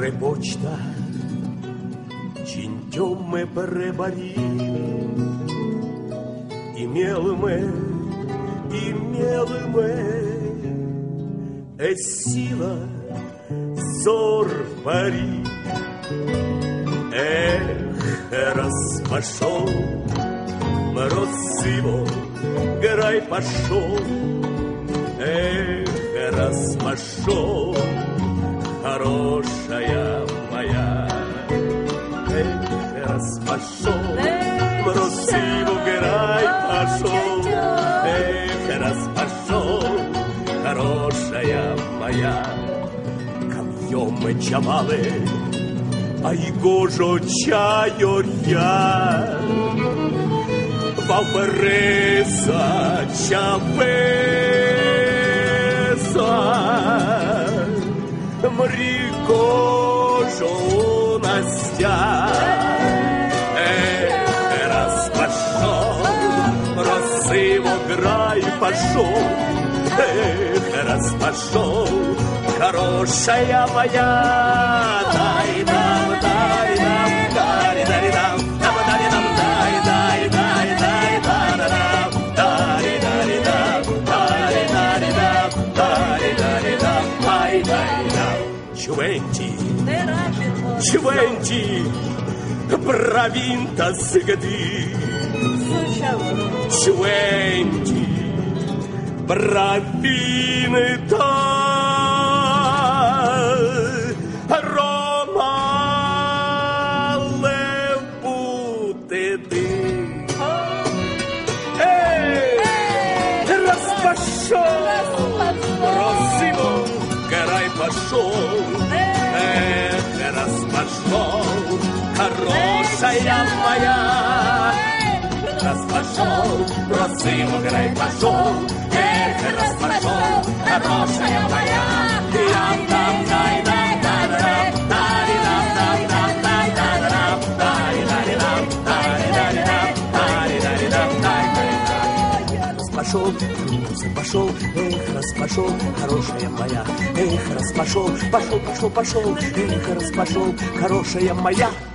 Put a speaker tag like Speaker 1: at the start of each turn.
Speaker 1: почта, чинтем мы прибори. Имел мы, сила зор в пари. Раз пошел, мороз его, грай пошел. Раз пошел, хорошая моя. Раз пошел, мороз его, грай пошел. Раз пошел, хорошая моя. Камьем чамалы, а его же чаю я. Валпареса чапеса, мрикожу Настя. Раз пошел, розыво грай пошел. Раз пошел, хорошая моя. Дай-дам, дай-дам, дай-дай-дам, дай-дай-дам, дай-дай-дай, дай-дай-дам, дай-дай-дам, дай-дай-дам, дай-дай-дам, дай-дай-дам. Чвенти, бравинта сгоди. Чвенти, бравинта. Пошел, раз пошел, хорошая моя. Раз пошел, просим, играй, пошел. Раз пошел, хорошая моя. Ям-дам, дай-дам, дай-дам, дай-дам, дай-дам, дай-дам, дай-дам, дай-дам, дай-дам, дай-дам. Раз пошел, пошел, раз пошел, хорошая моя. Раз пошел, пошел, раз пошел, хорошая моя.